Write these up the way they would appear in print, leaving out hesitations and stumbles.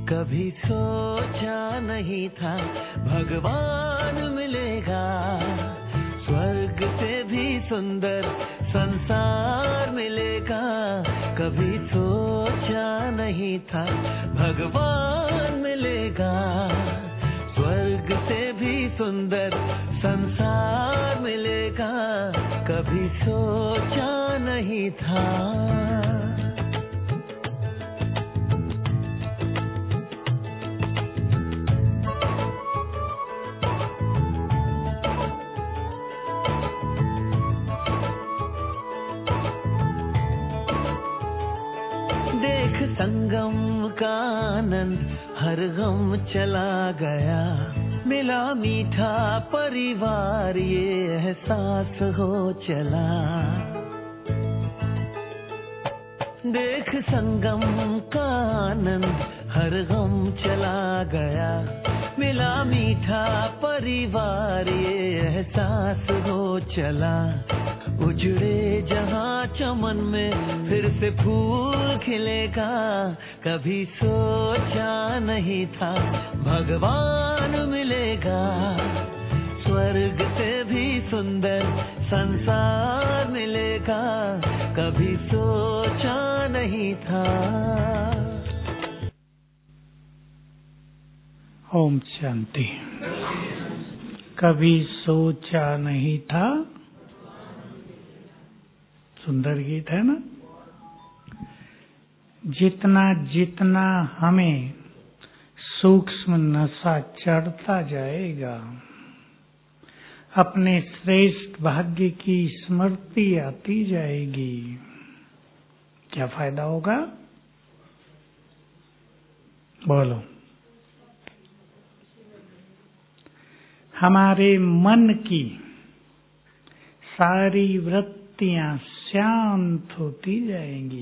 कभी सोचा नहीं था भगवान मिलेगा, स्वर्ग से भी सुंदर संसार मिलेगा। कभी सोचा नहीं था भगवान मिलेगा, स्वर्ग से भी सुंदर संसार मिलेगा। कभी सोचा नहीं था। देख संगम का आनंद हर गम चला गया, मिला मीठा परिवार ये एहसास हो चला। देख संगम का आनंद हर गम चला गया, मिला मीठा परिवार ये एहसास हो चला। उजड़े जहाँ चमन में फिर से फूल खिलेगा, कभी सोचा नहीं था भगवान मिलेगा, स्वर्ग से भी सुंदर संसार मिलेगा। कभी सोचा नहीं था। ओम शांति। कभी सोचा नहीं था, सुंदर गीत है ना। जितना जितना हमें सूक्ष्म नशा चढ़ता जाएगा, अपने श्रेष्ठ भाग्य की स्मृति आती जाएगी, क्या फायदा होगा? बोलो। हमारे मन की सारी वृत्तियां शांत होती जाएंगी।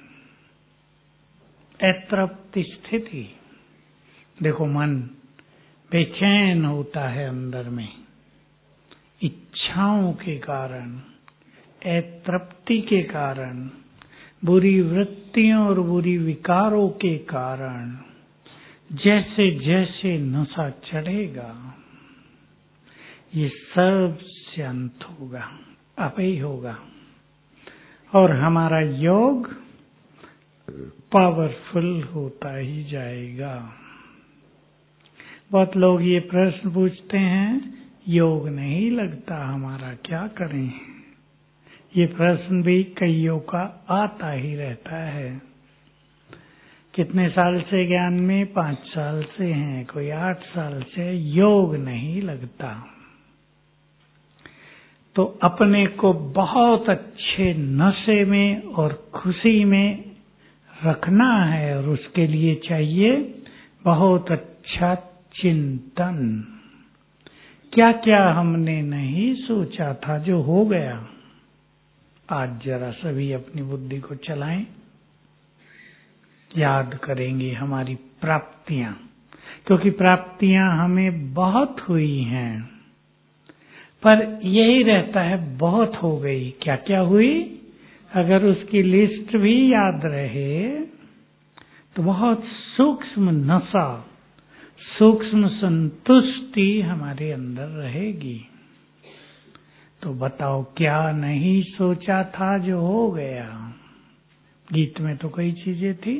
अतृप्त स्थिति, देखो मन बेचैन होता है अंदर में, इच्छाओं के कारण, अतृप्ति के कारण, बुरी वृत्तियों और बुरी विकारों के कारण। जैसे जैसे नशा चढ़ेगा ये सब शांत होगा, आप ही होगा, और हमारा योग पावरफुल होता ही जाएगा। बहुत लोग ये प्रश्न पूछते हैं, योग नहीं लगता हमारा, क्या करें? ये प्रश्न भी कईयों का आता ही रहता है। कितने साल से ज्ञान में? 5 साल से हैं, कोई 8 साल से। योग नहीं लगता। तो अपने को बहुत अच्छे नशे में और खुशी में रखना है, और उसके लिए चाहिए बहुत अच्छा चिंतन। क्या क्या हमने नहीं सोचा था जो हो गया। आज जरा सभी अपनी बुद्धि को चलाएं, याद करेंगे हमारी प्राप्तियां, क्योंकि प्राप्तियां हमें बहुत हुई हैं, पर यही रहता है बहुत हो गई। क्या क्या हुई? अगर उसकी लिस्ट भी याद रहे तो बहुत सूक्ष्म नशा, सूक्ष्म संतुष्टि हमारे अंदर रहेगी। तो बताओ क्या नहीं सोचा था जो हो गया? गीत में तो कई चीजें थी।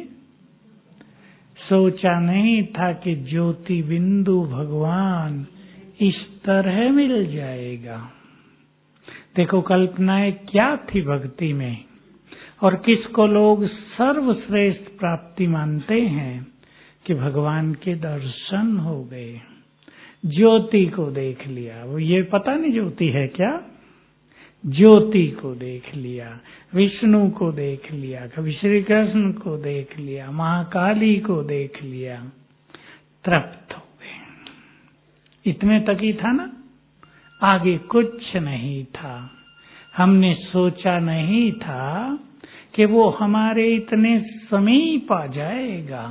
सोचा नहीं था कि ज्योति बिंदु भगवान इस तरह मिल जाएगा। देखो कल्पनाएं क्या थी भक्ति में, और किसको लोग सर्वश्रेष्ठ प्राप्ति मानते हैं कि भगवान के दर्शन हो गए, ज्योति को देख लिया। वो ये पता नहीं ज्योति है क्या, ज्योति को देख लिया, विष्णु को देख लिया, कभी श्री कृष्ण को देख लिया, महाकाली को देख लिया, तृप्त हो गए। इतने तक ही था ना, आगे कुछ नहीं था। हमने सोचा नहीं था कि वो हमारे इतने समीप आ जाएगा।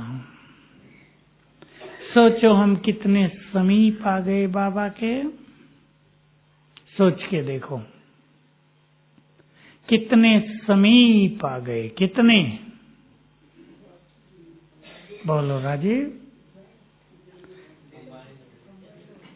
सोचो हम कितने समीप आ गए बाबा के, सोच के देखो कितने समीप आ गए। कितने? बोलो राजीव।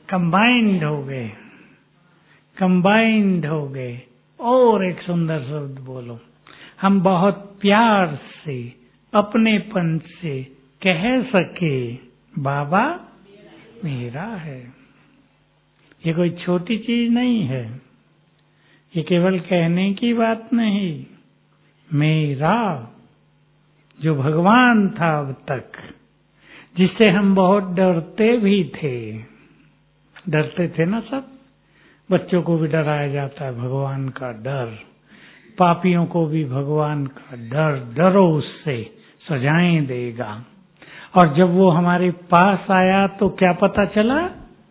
कंबाइंड हो गए, कंबाइंड हो गए। और एक सुंदर शब्द बोलो, हम बहुत प्यार से अपनेपन से कह सके बाबा मेरा है। ये कोई छोटी चीज नहीं है, ये केवल कहने की बात नहीं। मेरा जो भगवान था अब तक, जिससे हम बहुत डरते भी थे, डरते थे ना सब, बच्चों को भी डराया जाता है भगवान का डर, पापियों को भी भगवान का डर, डरो उससे सजाएं देगा। और जब वो हमारे पास आया तो क्या पता चला,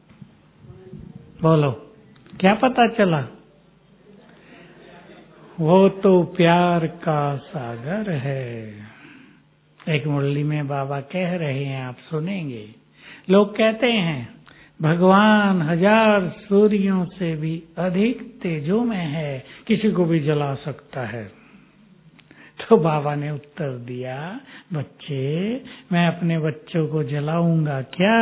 बोलो क्या पता चला? वो तो प्यार का सागर है। एक मुरली में बाबा कह रहे हैं, आप सुनेंगे। लोग कहते हैं भगवान 1000 सूर्यों से भी अधिक तेजों में है, किसी को भी जला सकता है। तो बाबा ने उत्तर दिया, बच्चे मैं अपने बच्चों को जलाऊंगा क्या?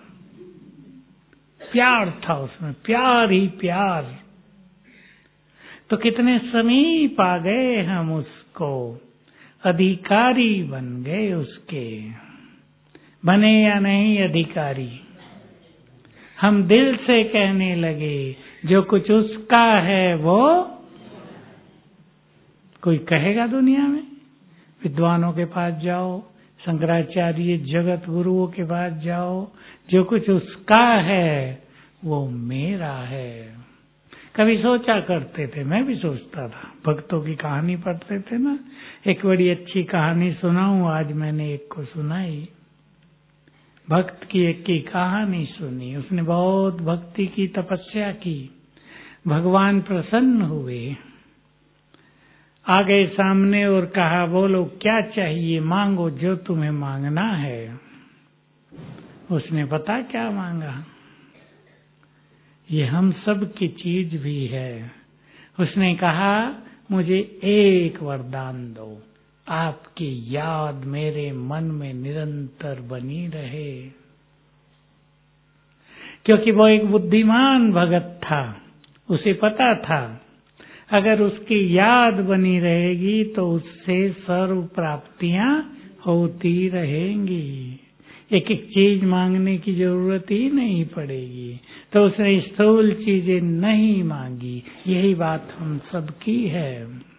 प्यार था उसमें, प्यार ही प्यार। तो कितने समीप आ गए हम उसको, अधिकारी बन गए उसके। बने या नहीं अधिकारी, हम दिल से कहने लगे जो कुछ उसका है वो कोई कहेगा दुनिया में? विद्वानों के पास जाओ, शंकराचार्य जगत गुरुओं के पास जाओ, जो कुछ उसका है वो मेरा है। कभी सोचा करते थे, मैं भी सोचता था, भक्तों की कहानी पढ़ते थे ना। एक बड़ी अच्छी कहानी सुनाऊं, आज मैंने एक को सुनाई। भक्त की एक की कहानी सुनी, उसने बहुत भक्ति की, तपस्या की, भगवान प्रसन्न हुए, आ गए सामने और कहा बोलो क्या चाहिए, मांगो जो तुम्हें मांगना है। उसने पता क्या मांगा? ये हम सब की चीज भी है। उसने कहा मुझे एक वरदान दो, आपकी याद मेरे मन में निरंतर बनी रहे। क्योंकि वो एक बुद्धिमान भगत था, उसे पता था अगर उसकी याद बनी रहेगी तो उससे सर्व प्राप्तियां होती रहेंगी, एक एक चीज मांगने की जरूरत ही नहीं पड़ेगी। तो उसने स्थूल चीजें नहीं मांगी। यही बात हम सबकी है।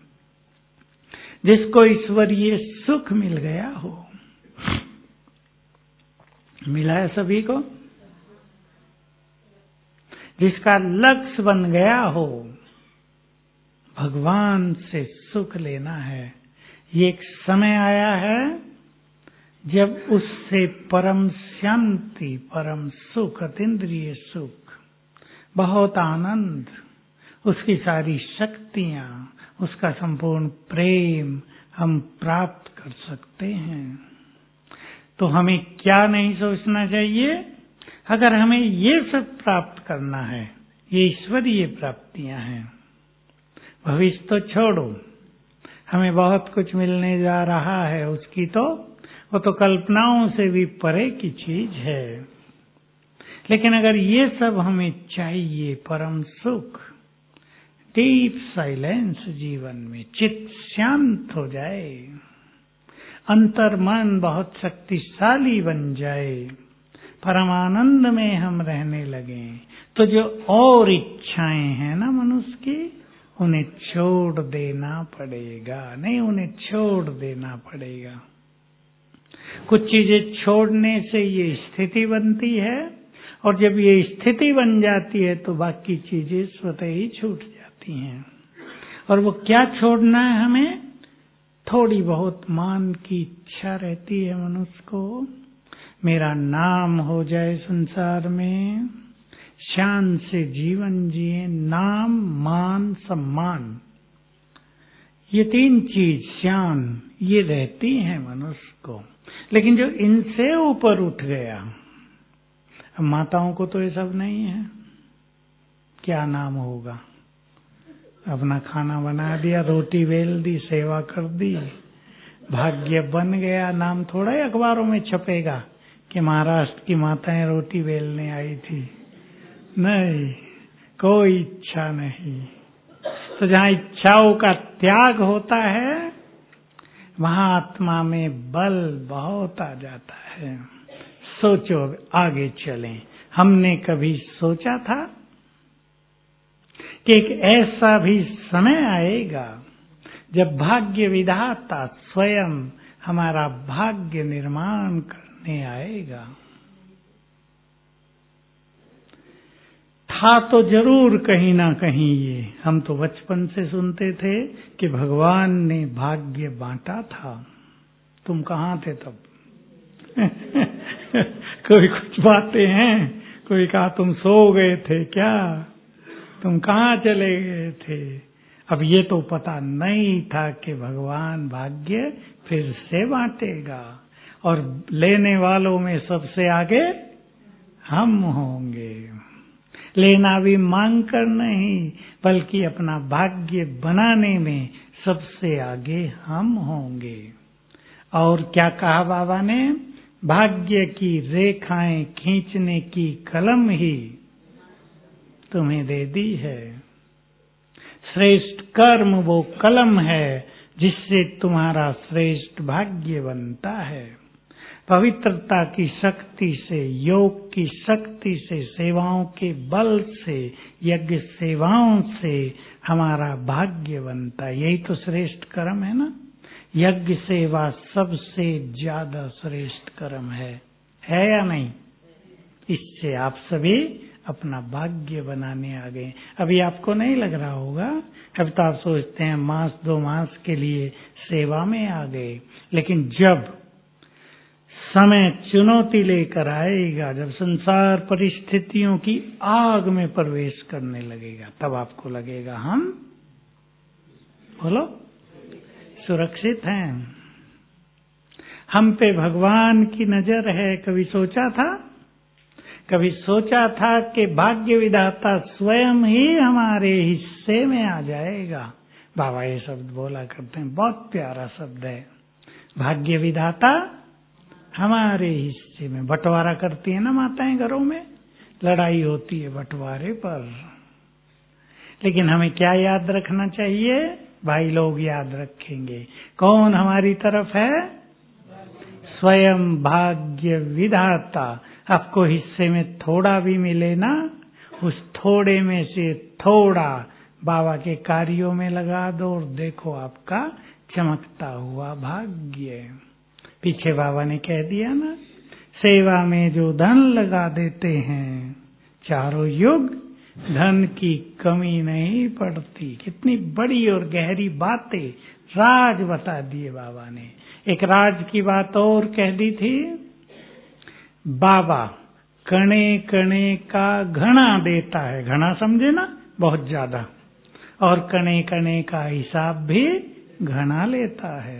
जिसको ईश्वरीय सुख मिल गया हो, मिला है सभी को, जिसका लक्ष्य बन गया हो भगवान से सुख लेना है, ये एक समय आया है जब उससे परम शांति, परम सुख, अतीन्द्रिय सुख, बहुत आनंद, उसकी सारी शक्तियां, उसका संपूर्ण प्रेम हम प्राप्त कर सकते हैं। तो हमें क्या नहीं सोचना चाहिए? अगर हमें ये सब प्राप्त करना है, ये ईश्वरीय प्राप्तियां हैं, भविष्य तो छोड़ो, हमें बहुत कुछ मिलने जा रहा है, उसकी तो वो तो कल्पनाओं से भी परे की चीज है। लेकिन अगर ये सब हमें चाहिए, परम सुख, डीप साइलेंस जीवन में, चित्त शांत हो जाए, अंतर मन बहुत शक्तिशाली बन जाए, परमानंद में हम रहने लगे, तो जो और इच्छाएं हैं ना मनुष्य की, उन्हें छोड़ देना पड़ेगा। नहीं, उन्हें छोड़ देना पड़ेगा। कुछ चीजें छोड़ने से ये स्थिति बनती है, और जब ये स्थिति बन जाती है तो बाकी चीजें स्वतः ही छूट जाती हैं। और वो क्या छोड़ना है हमें? थोड़ी बहुत मान की इच्छा रहती है मनुष्य को, मेरा नाम हो जाए संसार में, शान से जीवन जिए, नाम, मान, सम्मान, ये 3 चीज, शान, ये रहती है मनुष्य को। लेकिन जो इनसे ऊपर उठ गया, अब माताओं को तो ये सब नहीं है, क्या नाम होगा? अपना खाना बना दिया, रोटी बेल दी, सेवा कर दी, भाग्य बन गया। नाम थोड़ा ही अखबारों में छपेगा कि महाराष्ट्र की माताएं रोटी बेलने आई थी, नहीं, कोई इच्छा नहीं। तो जहाँ इच्छाओं का त्याग होता है वहाँ आत्मा में बल बहुत आ जाता है। सोचो, आगे चलें। हमने कभी सोचा था कि एक ऐसा भी समय आएगा जब भाग्य विधाता स्वयं हमारा भाग्य निर्माण करने आएगा? था तो जरूर कहीं ना कहीं ये। हम तो बचपन से सुनते थे कि भगवान ने भाग्य बांटा था। तुम कहाँ थे तब? कोई कुछ बातें हैं, कोई कहा तुम सो गए थे क्या, तुम कहाँ चले गए थे। अब ये तो पता नहीं था कि भगवान भाग्य फिर से बांटेगा और लेने वालों में सबसे आगे हम होंगे। लेना भी मांग कर नहीं, बल्कि अपना भाग्य बनाने में सबसे आगे हम होंगे। और क्या कहा बाबा ने? भाग्य की रेखाएं खींचने की कलम ही तुम्हें दे दी है। श्रेष्ठ कर्म वो कलम है जिससे तुम्हारा श्रेष्ठ भाग्य बनता है। पवित्रता की शक्ति से, योग की शक्ति से, सेवाओं के बल से, यज्ञ सेवाओं से हमारा भाग्य बनता है। यही तो श्रेष्ठ कर्म है ना। यज्ञ सेवा सबसे ज्यादा श्रेष्ठ कर्म है या नहीं? इससे आप सभी अपना भाग्य बनाने आ गए। अभी आपको नहीं लग रहा होगा, अब तो आप सोचते हैं मास 2 मास के लिए सेवा में आ गए। लेकिन जब समय चुनौती लेकर आएगा, जब संसार परिस्थितियों की आग में प्रवेश करने लगेगा, तब आपको लगेगा हम, बोलो, सुरक्षित हैं। हम पे भगवान की नजर है। कभी सोचा था? कभी सोचा था कि भाग्य विधाता स्वयं ही हमारे हिस्से में आ जाएगा? बाबा ये शब्द बोला करते हैं, बहुत प्यारा शब्द है। भाग्य विधाता हमारे हिस्से में। बंटवारा करती है ना माताएं घरों में, लड़ाई होती है बंटवारे पर। लेकिन हमें क्या याद रखना चाहिए? भाई लोग याद रखेंगे, कौन हमारी तरफ है? स्वयं भाग्य विधाता। आपको हिस्से में थोड़ा भी मिले ना, उस थोड़े में से थोड़ा बाबा के कार्यों में लगा दो और देखो आपका चमकता हुआ भाग्य। पीछे बाबा ने कह दिया ना, सेवा में जो धन लगा देते हैं चारों युग धन की कमी नहीं पड़ती। कितनी बड़ी और गहरी बातें, राज बता दिए बाबा ने। एक राज की बात और कह दी थी, बाबा कणे कणे का घना देता है। घना समझे ना, बहुत ज्यादा, और कणे कणे का हिसाब भी घना लेता है।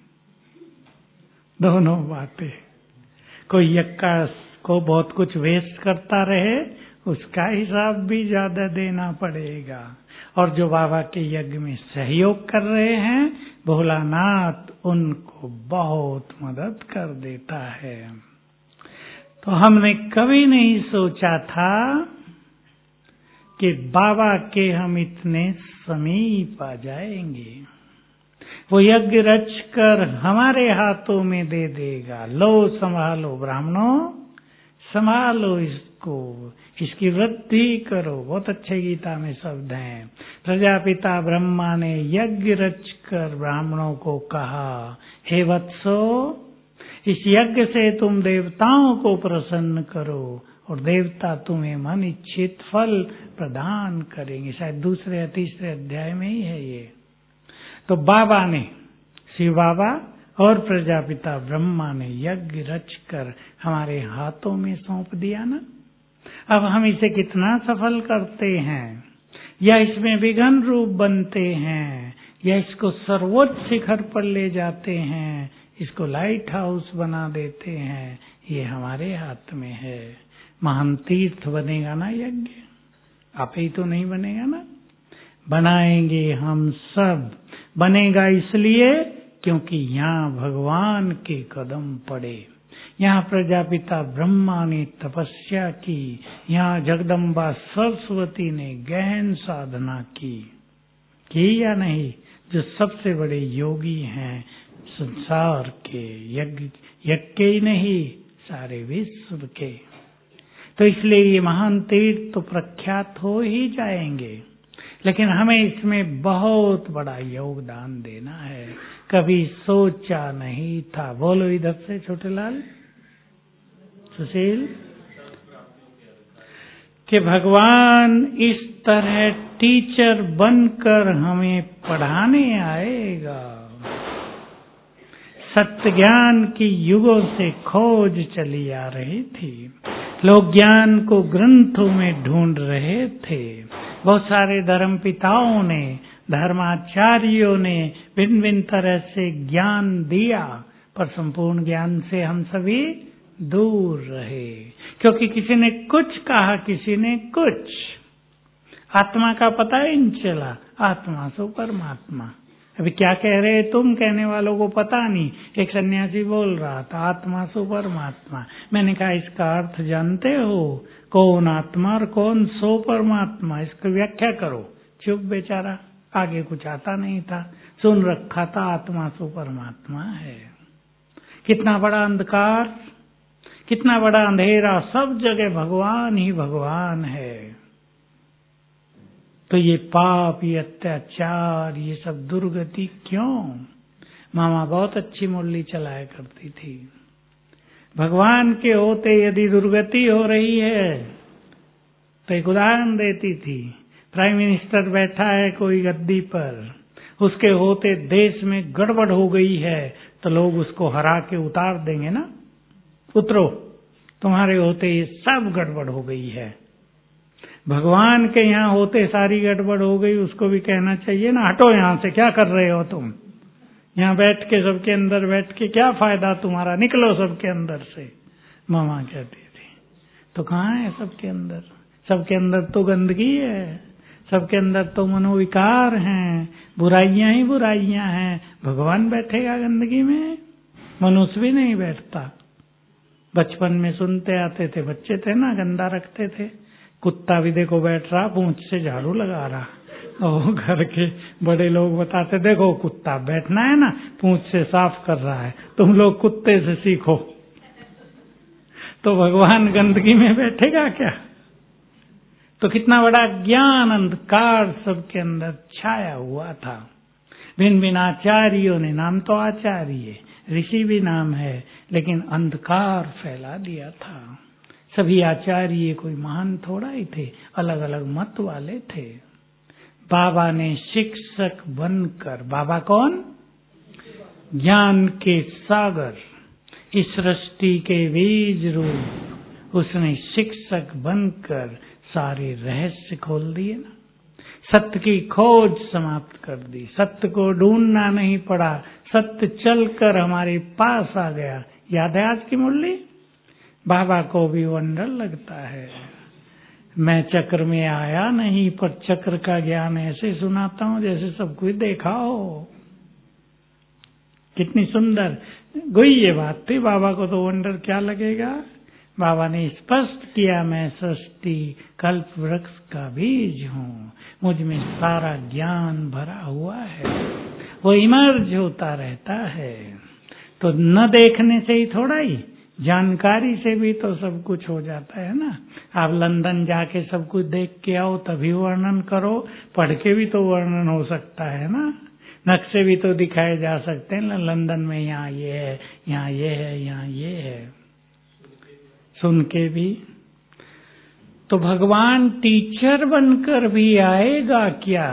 दोनों बातें। कोई यक्का को बहुत कुछ वेस्ट करता रहे, उसका हिसाब भी ज्यादा देना पड़ेगा। और जो बाबा के यज्ञ में सहयोग कर रहे हैं, भोलानाथ उनको बहुत मदद कर देता है। तो हमने कभी नहीं सोचा था कि बाबा के हम इतने समीप आ जाएंगे। वो यज्ञ रच कर हमारे हाथों में दे देगा। लो संभालो ब्राह्मणों, संभालो इसको, इसकी वृद्धि करो। बहुत अच्छे गीता में शब्द हैं। प्रजापिता ब्रह्मा ने यज्ञ रच कर ब्राह्मणों को कहा, हे वत्सो, इस यज्ञ से तुम देवताओं को प्रसन्न करो और देवता तुम्हें मन इच्छित फल प्रदान करेंगे। शायद दूसरे या तीसरे अध्याय में ही है ये। तो बाबा ने, शिव बाबा और प्रजापिता ब्रह्मा ने यज्ञ रचकर हमारे हाथों में सौंप दिया ना। अब हम इसे कितना सफल करते हैं, या इसमें विघन रूप बनते हैं, या इसको सर्वोच्च शिखर पर ले जाते हैं, इसको लाइट हाउस बना देते हैं, ये हमारे हाथ में है। महान तीर्थ बनेगा ना यज्ञ, आप ही तो नहीं बनेगा ना, बनाएंगे हम सब। बनेगा इसलिए क्योंकि यहाँ भगवान के कदम पड़े, यहाँ प्रजापिता ब्रह्मा ने तपस्या की, यहाँ जगदम्बा सरस्वती ने गहन साधना की या नहीं? जो सबसे बड़े योगी हैं संसार के, यज्ञ के ही नहीं सारे विश्व के, तो इसलिए ये महान तीर्थ तो प्रख्यात हो ही जाएंगे, लेकिन हमें इसमें बहुत बड़ा योगदान देना है। कभी सोचा नहीं था। बोलो इधर से छोटेलाल, सुशील, कि भगवान इस तरह टीचर बनकर हमें पढ़ाने आएगा। सत्य ज्ञान की युगों से खोज चली आ रही थी। लोग ज्ञान को ग्रंथों में ढूंढ रहे थे। बहुत सारे धर्म पिताओं ने, धर्माचार्यों ने भिन्न भिन्न तरह से ज्ञान दिया, पर संपूर्ण ज्ञान से हम सभी दूर रहे, क्योंकि किसी ने कुछ कहा, किसी ने कुछ। आत्मा का पता ही नहीं चला। आत्मा सो परमात्मा। अभी क्या कह रहे तुम, कहने वालों को पता नहीं। एक सन्यासी बोल रहा था आत्मा सो परमात्मा। मैंने कहा इसका अर्थ जानते हो? कौन आत्मा और कौन सो परमात्मा, इसकी व्याख्या करो। चुप बेचारा, आगे कुछ आता नहीं था, सुन रखा था आत्मा सो परमात्मा है। कितना बड़ा अंधकार, कितना बड़ा अंधेरा, सब जगह भगवान ही भगवान है। तो ये पाप, ये अत्याचार, ये सब दुर्गति क्यों? मामा बहुत अच्छी मुरली चलाया करती थी। भगवान के होते यदि दुर्गति हो रही है तो एक उदाहरण देती थी। प्राइम मिनिस्टर बैठा है कोई गद्दी पर, उसके होते देश में गड़बड़ हो गई है तो लोग उसको हरा के उतार देंगे ना, उतरो, तुम्हारे होते ये सब गड़बड़ हो गई है। भगवान के यहाँ होते सारी गड़बड़ हो गई, उसको भी कहना चाहिए ना, हटो यहाँ से, क्या कर रहे हो तुम यहाँ बैठ के, सबके अंदर बैठ के क्या फायदा तुम्हारा, निकलो सबके अंदर से। मामा कहती थी। तो कहाँ है सबके अंदर? सबके अंदर तो गंदगी है, सबके अंदर तो मनोविकार हैं, बुराइयां ही बुराइयां हैं। भगवान बैठेगा गंदगी में? मनुष्य भी नहीं बैठता। बचपन में सुनते आते थे, बच्चे थे ना, गंदा रखते थे। कुत्ता भी देखो बैठ रहा, पूंछ से झाड़ू लगा रहा। और घर के बड़े लोग बताते, देखो कुत्ता बैठना है ना, पूंछ से साफ कर रहा है, तुम लोग कुत्ते से सीखो। तो भगवान गंदगी में बैठेगा क्या? तो कितना बड़ा ज्ञान अंधकार सबके अंदर छाया हुआ था। भिन्न भिन्न आचार्यों ने, नाम तो आचार्य, ऋषि भी नाम है, लेकिन अंधकार फैला दिया था। सभी आचार्य कोई महान थोड़ा ही थे, अलग अलग मत वाले थे। बाबा ने शिक्षक बनकर, बाबा कौन? ज्ञान के सागर, इस सृष्टि के बीज रूप, उसने शिक्षक बनकर सारे रहस्य खोल दिए ना। सत्य की खोज समाप्त कर दी, सत्य को ढूंढना नहीं पड़ा, सत्य चलकर हमारे पास आ गया। याद है आज की मुरली? बाबा को भी वंडर लगता है, मैं चक्र में आया नहीं, पर चक्र का ज्ञान ऐसे सुनाता हूँ जैसे सब कुछ देखा हो। कितनी सुंदर गोई ये बात थी। बाबा को तो वंडर क्या लगेगा? बाबा ने स्पष्ट किया, मैं सृष्टि कल्प वृक्ष का बीज हूँ, मुझ में सारा ज्ञान भरा हुआ है, वो इमर्ज होता रहता है। तो न देखने से ही थोड़ा ही, जानकारी से भी तो सब कुछ हो जाता है ना। आप लंदन जाके सब कुछ देख के आओ तभी वर्णन करो, पढ़ के भी तो वर्णन हो सकता है ना। नक्शे भी तो दिखाए जा सकते हैं, लंदन में यहाँ ये है, यहाँ ये है, यहाँ ये है, सुन के भी। तो भगवान टीचर बनकर भी आएगा क्या?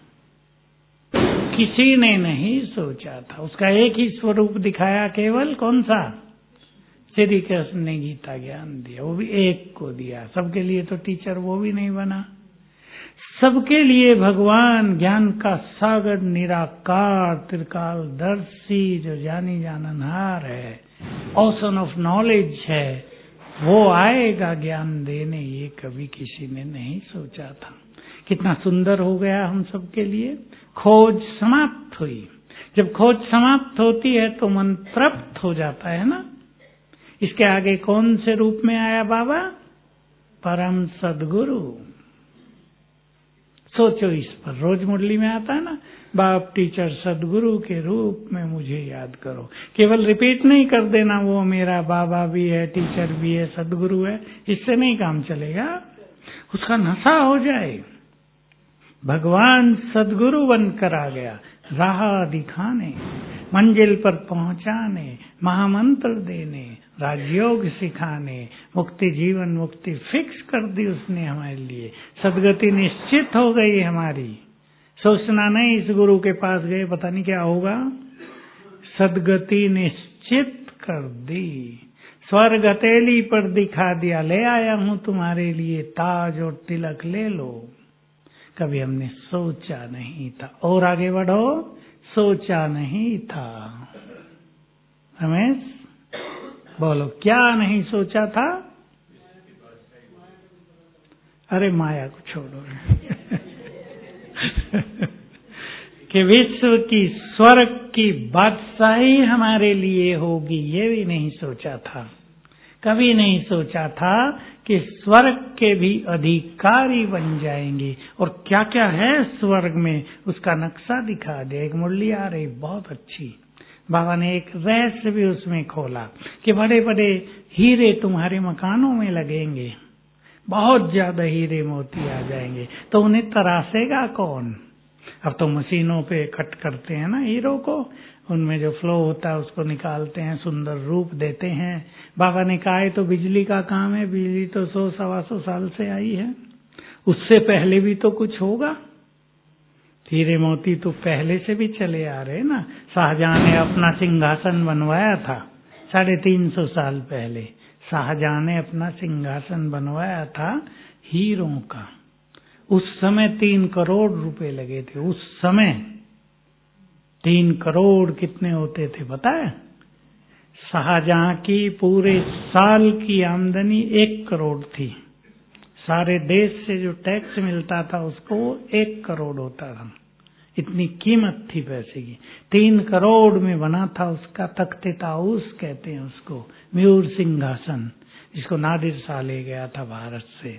किसी ने नहीं सोचा था। उसका एक ही स्वरूप दिखाया, केवल कौन सा? श्री कृष्ण ने गीता ज्ञान दिया, वो भी एक को दिया। सबके लिए तो टीचर वो भी नहीं बना। सबके लिए भगवान ज्ञान का सागर, निराकार, त्रिकालदर्शी, जो जानी जाननहार है, ओशन ऑफ नॉलेज है, वो आएगा ज्ञान देने। ये कभी किसी ने नहीं सोचा था। कितना सुंदर हो गया हम सबके लिए। खोज समाप्त हुई। जब खोज समाप्त होती है तो मन तृप्त हो जाता है ना। इसके आगे कौन से रूप में आया बाबा? परम सदगुरु। सोचो इस पर, रोज मुरली में आता है ना, बाप टीचर सदगुरु के रूप में मुझे याद करो। केवल रिपीट नहीं कर देना वो मेरा बाबा भी है, टीचर भी है, सदगुरु है, इससे नहीं काम चलेगा। उसका नशा हो जाए। भगवान सदगुरु बनकर आ गया, राह दिखाने, मंजिल पर पहुंचाने, महामंत्र देने, राजयोग सिखाने, मुक्ति जीवन मुक्ति फिक्स कर दी उसने हमारे लिए। सदगति निश्चित हो गई हमारी। सोचना नहीं इस गुरु के पास गए पता नहीं क्या होगा। सदगति निश्चित कर दी। स्वर्ग हथेली पर दिखा दिया, ले आया हूं तुम्हारे लिए ताज और तिलक, ले लो। कभी हमने सोचा नहीं था। और आगे बढ़ो, सोचा नहीं था। रमेश बोलो, क्या नहीं सोचा था? अरे माया को छोड़ो कि विश्व की स्वर्ग की बादशाही हमारे लिए होगी, ये भी नहीं सोचा था। कभी नहीं सोचा था कि स्वर्ग के भी अधिकारी बन जाएंगे। और क्या क्या है स्वर्ग में, उसका नक्शा दिखा दे। एक मुरली आ रही बहुत अच्छी, बाबा ने एक रहस्य भी उसमें खोला कि बड़े बड़े हीरे तुम्हारे मकानों में लगेंगे, बहुत ज्यादा हीरे मोती आ जाएंगे, तो उन्हें तरासेगा कौन? अब तो मशीनों पे कट करते हैं ना हीरो को, उनमें जो फ्लो होता है उसको निकालते हैं, सुंदर रूप देते हैं। बाबा ने कहा है तो बिजली का काम है, बिजली तो 100-125 साल से आई है, उससे पहले भी तो कुछ होगा। हीरे मोती तो पहले से भी चले आ रहे ना। शाहजहां ने अपना सिंहासन बनवाया था 350 साल पहले। शाहजहां ने अपना सिंहासन बनवाया था हीरों का। उस समय 3 करोड़ रुपए लगे थे। उस समय 3 करोड़ कितने होते थे पता है? शाहजहां की पूरे साल की आमदनी 1 करोड़ थी। सारे देश से जो टैक्स मिलता था उसको 1 करोड़ होता था। इतनी कीमत थी पैसे की। 3 करोड़ में बना था उसका तख्ते ताऊस कहते हैं उसको, मयूर सिंहासन, जिसको नादिर शाह ले गया था भारत से।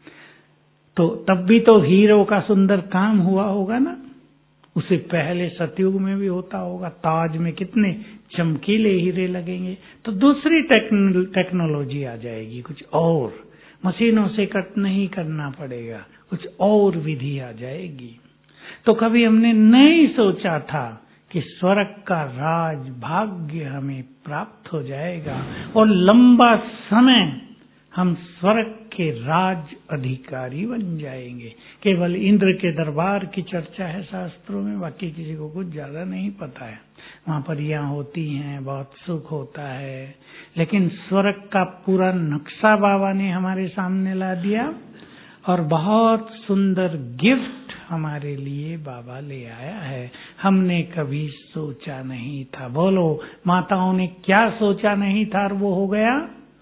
तो तब भी तो हीरो का सुंदर काम हुआ होगा ना। उससे पहले सतयुग में भी होता होगा। ताज में कितने चमकीले हीरे लगेंगे। तो दूसरी टेक्नोलॉजी आ जाएगी, कुछ और, मशीनों से कट नहीं करना पड़ेगा, कुछ और विधि आ जाएगी। तो कभी हमने नहीं सोचा था कि स्वर्ग का राज भाग्य हमें प्राप्त हो जाएगा और लंबा समय हम स्वर्ग के राज अधिकारी बन जाएंगे। केवल इंद्र के दरबार की चर्चा है शास्त्रों में, बाकी किसी को कुछ ज्यादा नहीं पता है। वहां परियां होती हैं, बहुत सुख होता है, लेकिन स्वर्ग का पूरा नक्शा बाबा ने हमारे सामने ला दिया और बहुत सुंदर गिफ्ट हमारे लिए बाबा ले आया है। हमने कभी सोचा नहीं था। बोलो, माताओं ने क्या सोचा नहीं था और वो हो गया?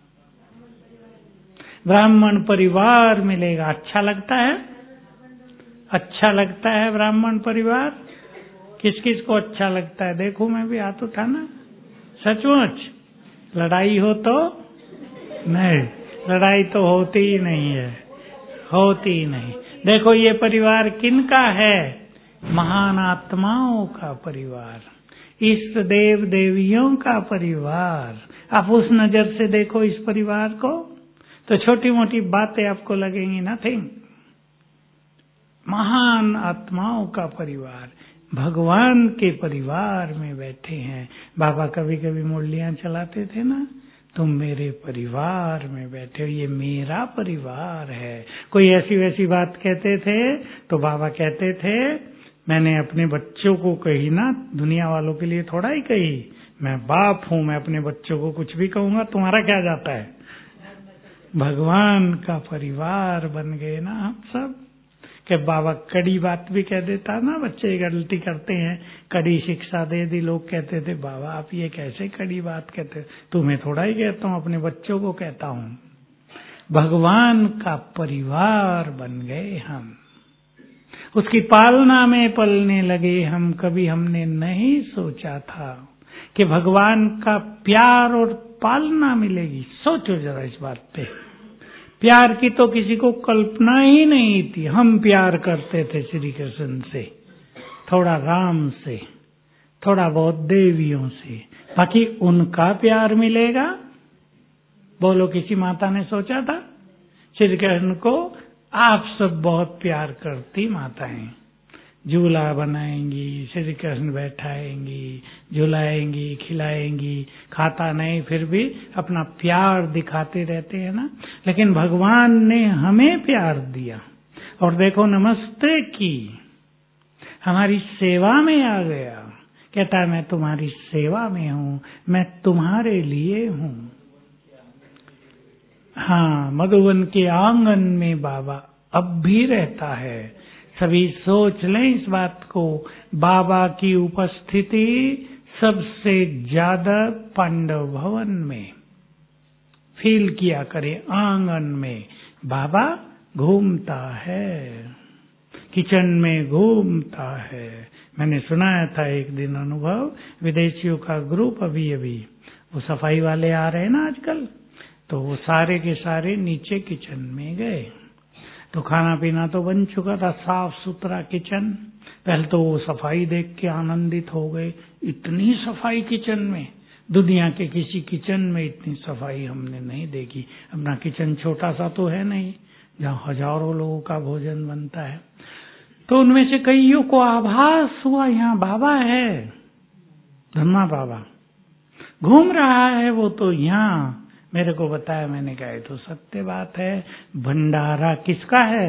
ब्राह्मण परिवार मिलेगा। अच्छा लगता है? अच्छा लगता है ब्राह्मण परिवार? किस किस को अच्छा लगता है? देखो मैं भी हाथ उठाना। सचमुच लड़ाई हो तो नहीं, लड़ाई तो होती ही नहीं है, होती ही नहीं। देखो ये परिवार किनका है? महान आत्माओं का परिवार, इष्ट देव देवियों का परिवार। आप उस नजर से देखो इस परिवार को तो छोटी मोटी बातें आपको लगेंगी नथिंग। महान आत्माओं का परिवार, भगवान के परिवार में बैठे हैं। बाबा कभी कभी मुरलियां चलाते थे ना, तुम मेरे परिवार में बैठे हो, ये मेरा परिवार है। कोई ऐसी वैसी बात कहते थे तो बाबा कहते थे मैंने अपने बच्चों को कही ना, दुनिया वालों के लिए थोड़ा ही कही। मैं बाप हूं, मैं अपने बच्चों को कुछ भी कहूंगा, तुम्हारा क्या जाता है। भगवान का परिवार बन गए ना हम सब। कि बाबा कड़ी बात भी कह देता ना, बच्चे गलती करते हैं, कड़ी शिक्षा दे दी। लोग कहते थे बाबा आप ये कैसे कड़ी बात कहते, तुम्हें थोड़ा ही कहता हूँ, अपने बच्चों को कहता हूँ। भगवान का परिवार बन गए हम, उसकी पालना में पलने लगे हम। कभी हमने नहीं सोचा था कि भगवान का प्यार और पालना मिलेगी। सोचो जरा इस बात पे। प्यार की तो किसी को कल्पना ही नहीं थी। हम प्यार करते थे श्री कृष्ण से, थोड़ा राम से, थोड़ा बहुत देवियों से, बाकी उनका प्यार मिलेगा? बोलो, किसी माता ने सोचा था? श्री कृष्ण को आप सब बहुत प्यार करती माताएं, झूला बनाएंगी, श्री कृष्ण बैठाएंगी, झुलाएंगी, खिलाएंगी, खाता नहीं फिर भी अपना प्यार दिखाते रहते हैं ना। लेकिन भगवान ने हमें प्यार दिया और देखो नमस्ते की, हमारी सेवा में आ गया। कहता है मैं तुम्हारी सेवा में हूं, मैं तुम्हारे लिए हूं। हाँ, मधुवन के आंगन में बाबा अब भी रहता है। सभी सोच लें इस बात को, बाबा की उपस्थिति सबसे ज्यादा पांडव भवन में फील किया करें। आंगन में बाबा घूमता है, किचन में घूमता है। मैंने सुनाया था एक दिन अनुभव, विदेशियों का ग्रुप अभी वो सफाई वाले आ रहे हैं ना आजकल, तो वो सारे के सारे नीचे किचन में गए। तो खाना पीना तो बन चुका था, साफ सुथरा किचन। पहले तो वो सफाई देख के आनंदित हो गए, इतनी सफाई किचन में, दुनिया के किसी किचन में इतनी सफाई हमने नहीं देखी। अपना किचन छोटा सा तो है नहीं, जहाँ हजारों लोगों का भोजन बनता है। तो उनमें से कईयों को आभास हुआ यहाँ बाबा है, धम्मा बाबा घूम रहा है। वो तो यहाँ मेरे को बताया, मैंने कहा ये तो सत्य बात है। भंडारा किसका है?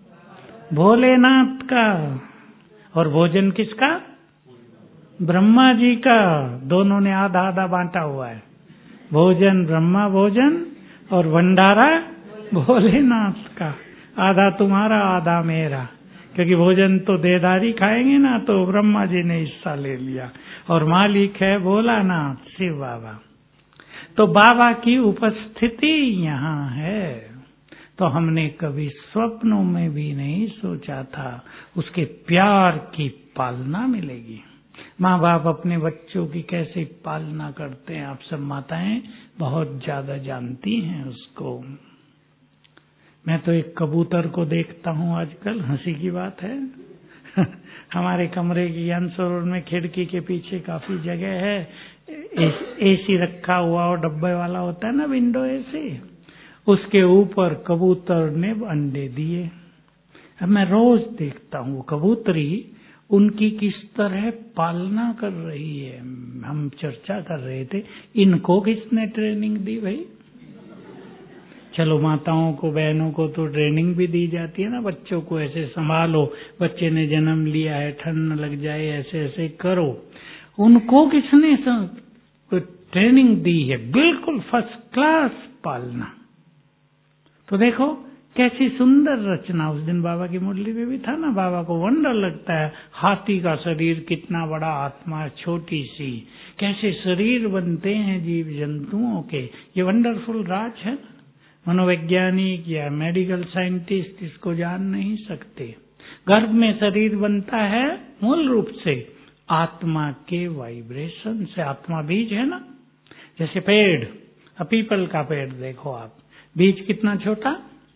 भोलेनाथ का। और भोजन किसका? ब्रह्मा जी का। दोनों ने आधा आधा बांटा हुआ है, भोजन ब्रह्मा भोजन और भंडारा भोलेनाथ का। आधा तुम्हारा आधा मेरा, क्योंकि भोजन तो देदारी खाएंगे ना, तो ब्रह्मा जी ने हिस्सा ले लिया और मालिक है भोलानाथ शिव बाबा। तो बाबा की उपस्थिति यहाँ है। तो हमने कभी स्वप्नों में भी नहीं सोचा था उसके प्यार की पालना मिलेगी। माँ बाप अपने बच्चों की कैसे पालना करते हैं, आप सब माताएं बहुत ज्यादा जानती हैं उसको। मैं तो एक कबूतर को देखता हूँ आजकल, हंसी की बात है हमारे कमरे की अंसरोड में खिड़की के पीछे काफी जगह है, एसी रखा हुआ और डब्बे वाला होता है ना, विंडो एसी, उसके ऊपर कबूतर ने अंडे दिए। अब मैं रोज देखता हूँ कबूतरी उनकी किस तरह पालना कर रही है। हम चर्चा कर रहे थे, इनको किसने ट्रेनिंग दी भाई? चलो माताओं को, बहनों को तो ट्रेनिंग भी दी जाती है ना, बच्चों को ऐसे संभालो, बच्चे ने जन्म लिया है, ठंड न लग जाए, ऐसे ऐसे करो। उनको किसने ट्रेनिंग दी है? बिल्कुल फर्स्ट क्लास पालना। तो देखो कैसी सुंदर रचना। उस दिन बाबा की मुरली में भी था ना, बाबा को वंडर लगता है, हाथी का शरीर कितना बड़ा, आत्मा छोटी सी, कैसे शरीर बनते हैं जीव जंतुओं के। ये वंडरफुल राज है। मनोवैज्ञानिक या मेडिकल साइंटिस्ट इसको जान नहीं सकते। गर्भ में शरीर बनता है मूल रूप से आत्मा के वाइब्रेशन से। आत्मा बीज है ना, जैसे पेड़, पीपल का पेड़ देखो आप, बीज कितना छोटा,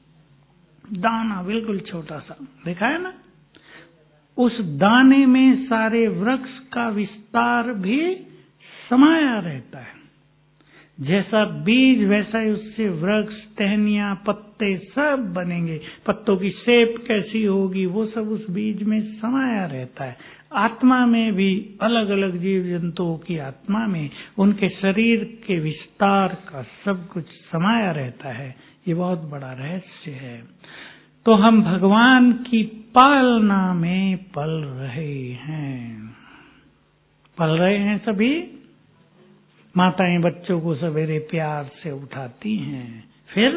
दाना बिल्कुल छोटा सा, देखा है ना। उस दाने में सारे वृक्ष का विस्तार भी समाया रहता है। जैसा बीज वैसा ही उससे वृक्ष, टहनियां, पत्ते सब बनेंगे। पत्तों की शेप कैसी होगी वो सब उस बीज में समाया रहता है। आत्मा में भी अलग अलग जीव जंतुओं की आत्मा में उनके शरीर के विस्तार का सब कुछ समाया रहता है। ये बहुत बड़ा रहस्य है। तो हम भगवान की पालना में पल रहे हैं सभी। माताएं बच्चों को सवेरे प्यार से उठाती हैं, फिर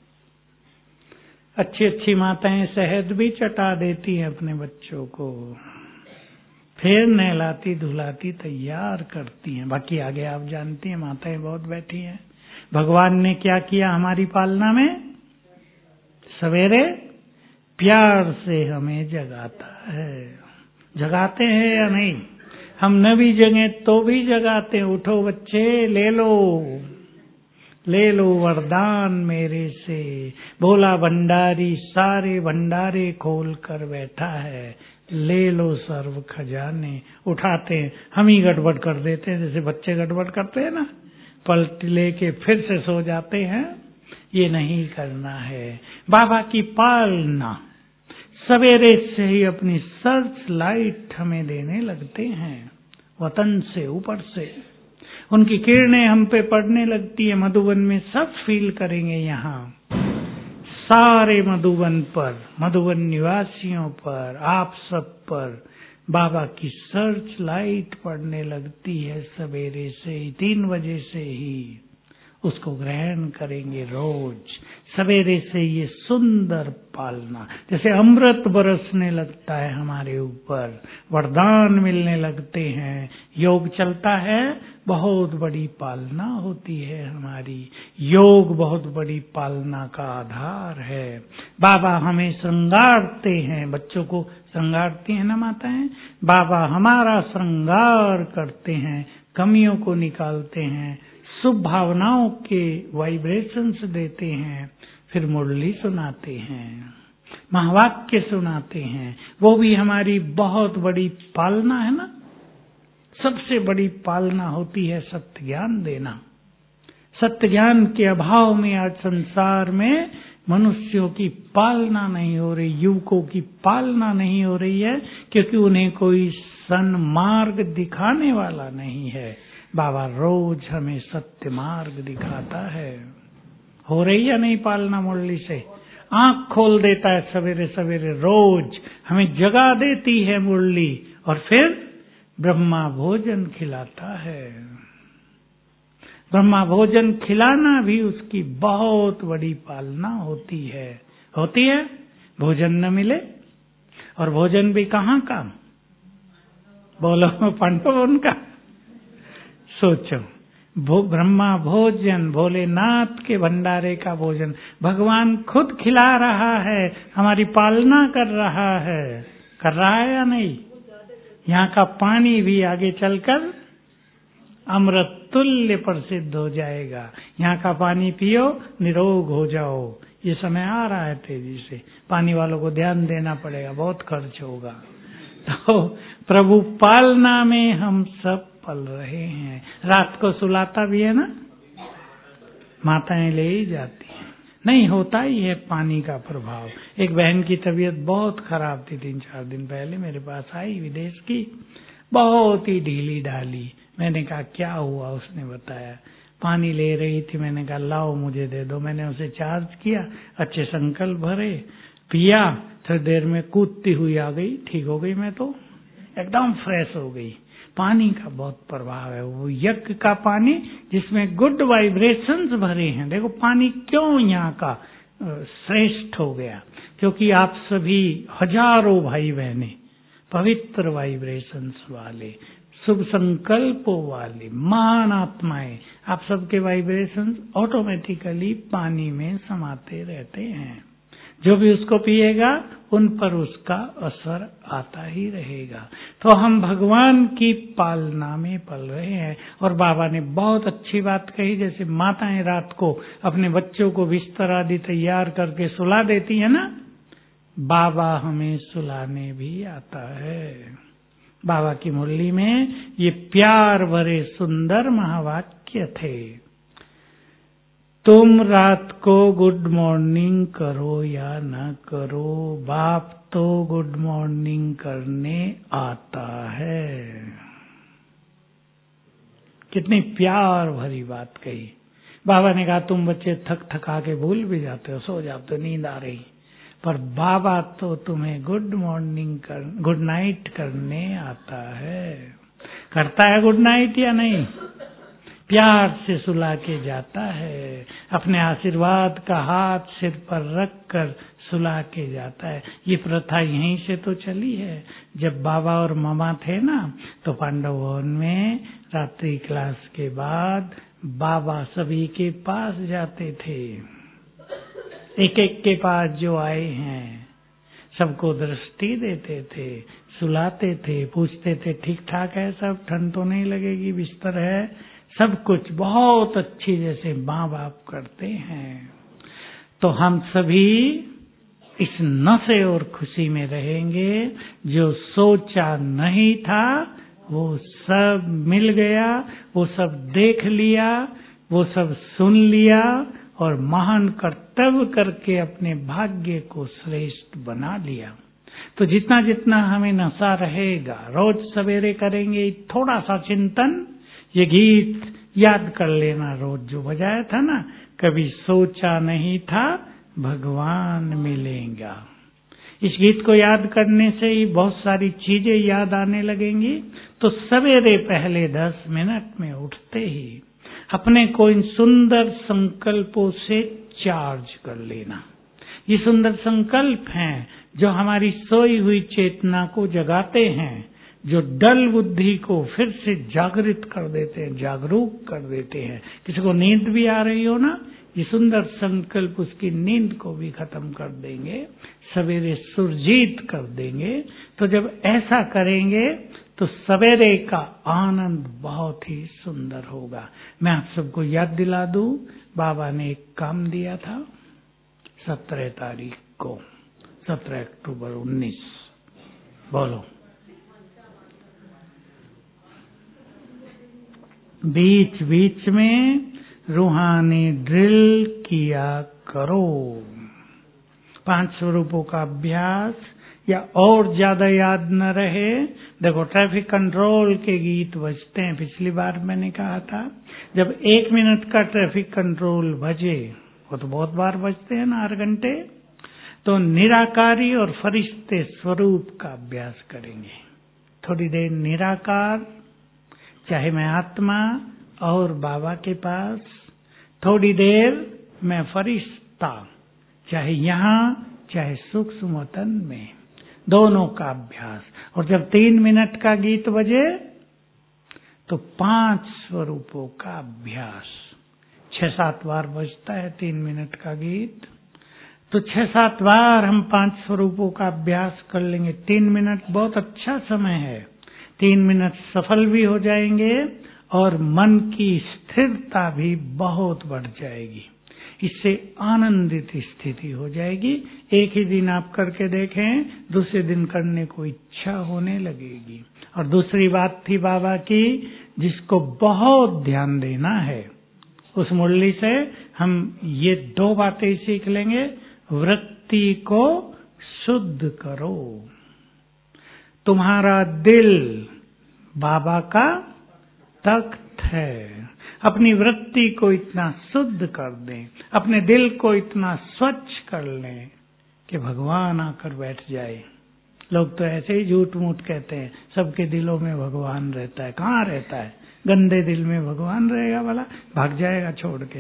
अच्छी अच्छी माताएं शहद भी चटा देती हैं अपने बच्चों को, फिर नहलाती धुलाती तैयार करती हैं। बाकी आगे आप जानती हैं, माताएं बहुत बैठी हैं। भगवान ने क्या किया हमारी पालना में? सवेरे प्यार से हमें जगाता है। जगाते हैं या नहीं? हम न भी जगे तो भी जगाते हैं, उठो बच्चे ले लो, ले लो वरदान मेरे से। भोला भंडारी सारे भंडारे खोल कर बैठा है, ले लो सर्व खजाने। उठाते हैं, हम ही गड़बड़ कर देते हैं, जैसे बच्चे गड़बड़ करते हैं ना, पलट लेके फिर से सो जाते हैं। ये नहीं करना है। बाबा की पालना, सवेरे से ही अपनी सर्च लाइट हमें देने लगते हैं, वतन से ऊपर से उनकी किरणें हम पे पड़ने लगती है। मधुबन में सब फील करेंगे, यहाँ सारे मधुबन पर, मधुबन निवासियों पर, आप सब पर बाबा की सर्च लाइट पड़ने लगती है। सवेरे से ही 3 बजे से ही उसको ग्रहण करेंगे रोज। सवेरे से ये सुंदर पालना, जैसे अमृत बरसने लगता है हमारे ऊपर, वरदान मिलने लगते हैं, योग चलता है, बहुत बड़ी पालना होती है हमारी। योग बहुत बड़ी पालना का आधार है। बाबा हमें श्रृंगारते हैं, बच्चों को श्रृंगारती है ना माताएं, बाबा हमारा श्रृंगार करते हैं, कमियों को निकालते हैं, शुभ भावनाओं के वाइब्रेशंस देते हैं, फिर मुरली सुनाते हैं, महावाक्य सुनाते हैं। वो भी हमारी बहुत बड़ी पालना है ना। सबसे बड़ी पालना होती है सत्य ज्ञान देना। सत्य ज्ञान के अभाव में आज संसार में मनुष्यों की पालना नहीं हो रही, युवकों की पालना नहीं हो रही है, क्योंकि उन्हें कोई सन्मार्ग दिखाने वाला नहीं है। बाबा रोज हमें सत्य मार्ग दिखाता है। हो रही है नहीं पालना मुरली से? आंख खोल देता है सवेरे सवेरे, रोज हमें जगा देती है मुरली, और फिर ब्रह्मा भोजन खिलाता है। ब्रह्मा भोजन खिलाना भी उसकी बहुत बड़ी पालना होती है। होती है, भोजन न मिले, और भोजन भी कहाँ का? बोलो पांडव उनका। सोचो, ब्रह्मा भोजन, भोलेनाथ के भंडारे का भोजन भगवान खुद खिला रहा है, हमारी पालना कर रहा है या नहीं? यहाँ का पानी भी आगे चलकर अमृत तुल्य प्रसिद्ध हो जाएगा। यहाँ का पानी पियो, निरोग हो जाओ। ये समय आ रहा है तेजी से, पानी वालों को ध्यान देना पड़ेगा, बहुत खर्च होगा। तो प्रभु पालना में हम सब पल रहे हैं। रात को सुलाता भी है ना, माताएं ले ही जाती हैं। नहीं, होता ही है पानी का प्रभाव। एक बहन की तबीयत बहुत खराब थी, 3-4 दिन पहले मेरे पास आई, विदेश की, बहुत ही ढीली ढाली। मैंने कहा क्या हुआ? उसने बताया पानी ले रही थी। मैंने कहा लाओ मुझे दे दो। मैंने उसे चार्ज किया, अच्छे संकल्प भरे, पिया, थोड़ी देर में कूदती हुई आ गई, ठीक हो गई। मैं तो एकदम फ्रेश हो गई। पानी का बहुत प्रभाव है, वो यज्ञ का पानी जिसमें गुड वाइब्रेशंस भरे हैं। देखो पानी क्यों यहाँ का श्रेष्ठ हो गया, क्योंकि आप सभी हजारों भाई बहने पवित्र वाइब्रेशंस वाले, शुभ संकल्पों वाले महान आत्माएं, आप सबके वाइब्रेशंस ऑटोमेटिकली पानी में समाते रहते हैं। जो भी उसको पिएगा उन पर उसका असर आता ही रहेगा। तो हम भगवान की पालना में पल रहे हैं। और बाबा ने बहुत अच्छी बात कही, जैसे माताएं रात को अपने बच्चों को बिस्तर आदि तैयार करके सुला देती है ना, बाबा हमें सुलाने भी आता है। बाबा की मुरली में ये प्यार भरे सुंदर महावाक्य थे। तुम रात को गुड मॉर्निंग करो या न करो, बाप तो गुड मॉर्निंग करने आता है। कितनी प्यार भरी बात कही। बाबा ने कहा तुम बच्चे थक थका के भूल भी जाते हो, सो जाते हो, नींद आ रही, पर बाबा तो तुम्हें गुड मॉर्निंग गुड नाइट करने आता है। करता है गुड नाइट या नहीं? प्यार से सुला के जाता है, अपने आशीर्वाद का हाथ सिर पर रख कर सुला के जाता है। ये प्रथा यहीं से तो चली है। जब बाबा और मामा थे ना, तो पांडव भवन में रात्रि क्लास के बाद बाबा सभी के पास जाते थे। एक एक के पास जो आए हैं सबको दृष्टि देते थे, सुलाते थे, पूछते थे ठीक ठाक है सब, ठंड तो नहीं लगेगी, बिस्तर है, सब कुछ बहुत अच्छी जैसे माँ बाप करते हैं। तो हम सभी इस नशे और खुशी में रहेंगे। जो सोचा नहीं था वो सब मिल गया, वो सब देख लिया, वो सब सुन लिया और महान कर्तव्य करके अपने भाग्य को श्रेष्ठ बना लिया। तो जितना जितना हमें नशा रहेगा, रोज सवेरे करेंगे थोड़ा सा चिंतन, ये गीत याद कर लेना रोज जो बजाया था ना, कभी सोचा नहीं था भगवान मिलेगा। इस गीत को याद करने से ही बहुत सारी चीजें याद आने लगेंगी। तो सवेरे पहले 10 मिनट में उठते ही अपने को इन सुंदर संकल्पों से चार्ज कर लेना। ये सुंदर संकल्प हैं जो हमारी सोई हुई चेतना को जगाते हैं, जो डल बुद्धि को फिर से जागृत कर देते हैं, जागरूक कर देते हैं। किसी को नींद भी आ रही हो ना, ये सुंदर संकल्प उसकी नींद को भी खत्म कर देंगे, सवेरे सुरजीत कर देंगे। तो जब ऐसा करेंगे तो सवेरे का आनंद बहुत ही सुंदर होगा। मैं आप सबको याद दिला दूं, बाबा ने एक काम दिया था 17 तारीख को, 17 अक्टूबर 19। बोलो। बीच बीच में रूहानी ड्रिल किया करो। 5 स्वरूपों का अभ्यास, या और ज्यादा याद न रहे, देखो ट्रैफिक कंट्रोल के गीत बजते हैं। पिछली बार मैंने कहा था जब 1 मिनट का ट्रैफिक कंट्रोल बजे, वो तो बहुत बार बजते हैं ना, हर घंटे, तो निराकारी और फरिश्ते स्वरूप का अभ्यास करेंगे। थोड़ी देर निराकार, चाहे मैं आत्मा और बाबा के पास, थोड़ी देर मैं फरिश्ता, चाहे यहाँ चाहे सूक्ष्म वतन में, दोनों का अभ्यास। और जब 3 मिनट का गीत बजे तो 5 स्वरूपों का अभ्यास। 6-7 बार बजता है 3 मिनट का गीत, तो 6-7 बार हम 5 स्वरूपों का अभ्यास कर लेंगे। 3 मिनट बहुत अच्छा समय है, 3 मिनट सफल भी हो जाएंगे और मन की स्थिरता भी बहुत बढ़ जाएगी। इससे आनंदित स्थिति हो जाएगी। एक ही दिन आप करके देखें, दूसरे दिन करने को इच्छा होने लगेगी। और दूसरी बात थी बाबा की, जिसको बहुत ध्यान देना है, उस मुरली से हम ये 2 बातें सीख लेंगे। वृत्ति को शुद्ध करो। तुम्हारा दिल बाबा का तख्त है। अपनी वृत्ति को इतना शुद्ध कर दें, अपने दिल को इतना स्वच्छ कर लें कि भगवान आकर बैठ जाए। लोग तो ऐसे ही झूठ मूठ कहते हैं सबके दिलों में भगवान रहता है। कहाँ रहता है? गंदे दिल में भगवान रहेगा वाला, भाग जाएगा छोड़ के।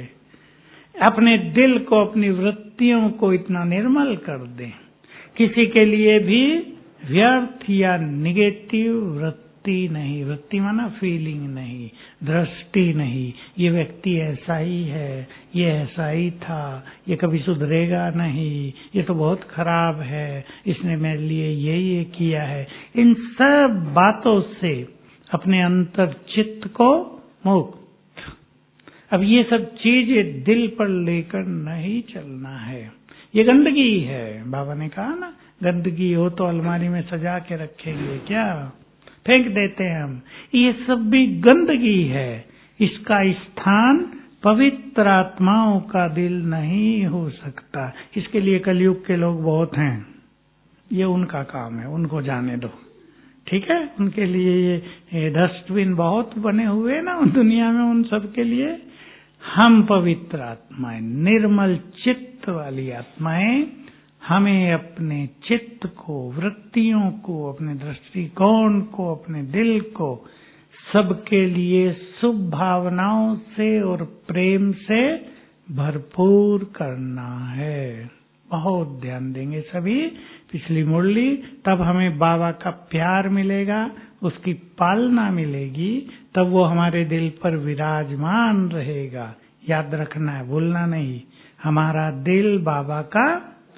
अपने दिल को, अपनी वृत्तियों को इतना निर्मल कर दें, किसी के लिए भी व्यर्थ या निगेटिव वृत्ति नहीं, वृत्ति माना फीलिंग नहीं, दृष्टि नहीं, ये व्यक्ति ऐसा ही है, ये ऐसा ही था, ये कभी सुधरेगा नहीं, ये तो बहुत खराब है, इसने मेरे लिए ये किया है। इन सब बातों से अपने अंतर चित्त को मुक्त। अब ये सब चीजें दिल पर लेकर नहीं चलना है। ये गंदगी है। बाबा ने कहा ना, गंदगी हो तो अलमारी में सजा के रखेंगे क्या, फेंक देते हैं हम। ये सब भी गंदगी है। इसका स्थान पवित्र आत्माओं का दिल नहीं हो सकता। इसके लिए कलयुग के लोग बहुत हैं, ये उनका काम है, उनको जाने दो, ठीक है। उनके लिए ये डस्टबिन बहुत बने हुए हैं ना दुनिया में, उन सब के लिए। हम पवित्र आत्माएं, निर्मल चित्त वाली आत्माएं, हमें अपने चित्त को, वृत्तियों को, अपने दृष्टिकोण को, अपने दिल को सबके लिए शुभ भावनाओं से और प्रेम से भरपूर करना है। बहुत ध्यान देंगे सभी पिछली मुरली, तब हमें बाबा का प्यार मिलेगा, उसकी पालना मिलेगी, तब वो हमारे दिल पर विराजमान रहेगा। याद रखना है, भूलना नहीं, हमारा दिल बाबा का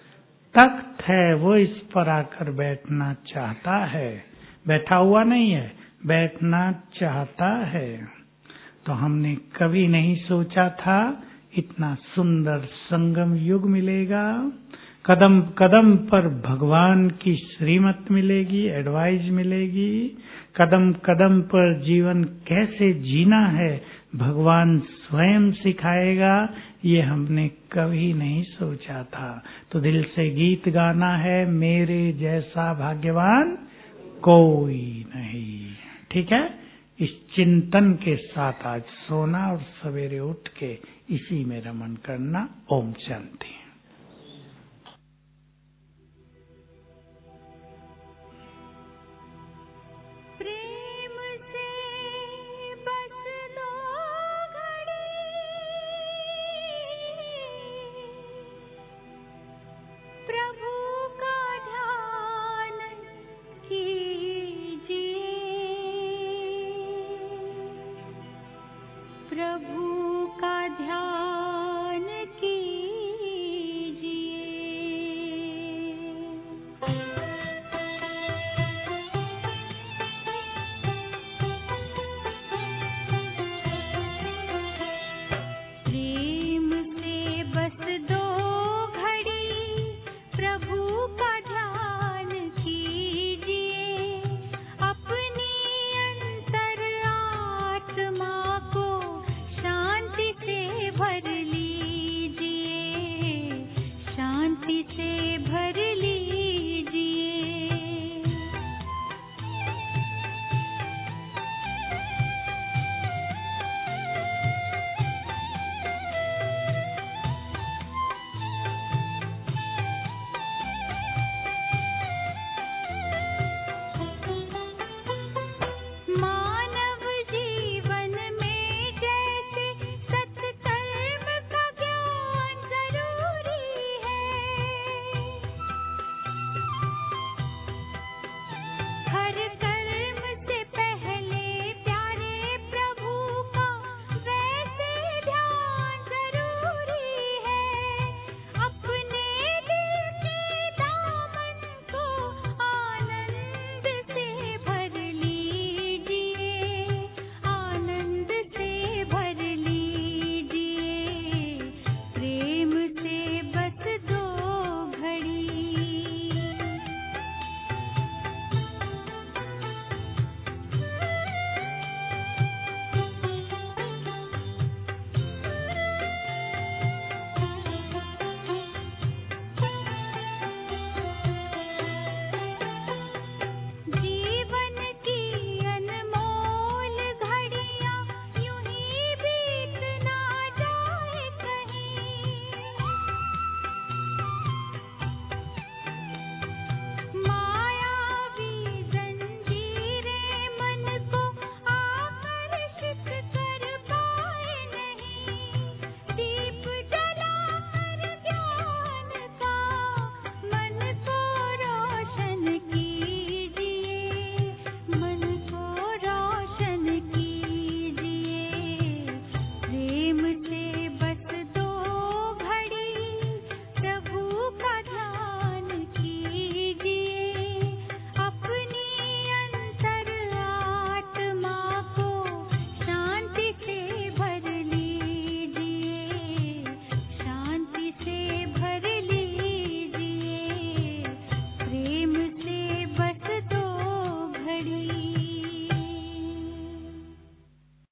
तख्त है, वो इस पर आकर बैठना चाहता है, बैठा हुआ नहीं है, बैठना चाहता है। तो हमने कभी नहीं सोचा था इतना सुंदर संगम युग मिलेगा। कदम कदम पर भगवान की श्रीमत मिलेगी, एडवाइस मिलेगी। कदम कदम पर जीवन कैसे जीना है भगवान स्वयं सिखाएगा। ये हमने कभी नहीं सोचा था। तो दिल से गीत गाना है, मेरे जैसा भाग्यवान कोई नहीं। ठीक है, इस चिंतन के साथ आज सोना और सवेरे उठ के इसी में रमन करना। ओम शांति।